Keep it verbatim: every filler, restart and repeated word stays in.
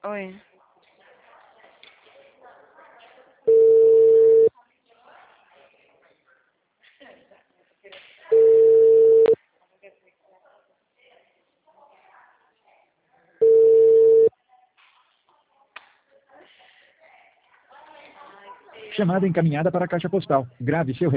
Oi. Chamada encaminhada para a caixa postal. Grave seu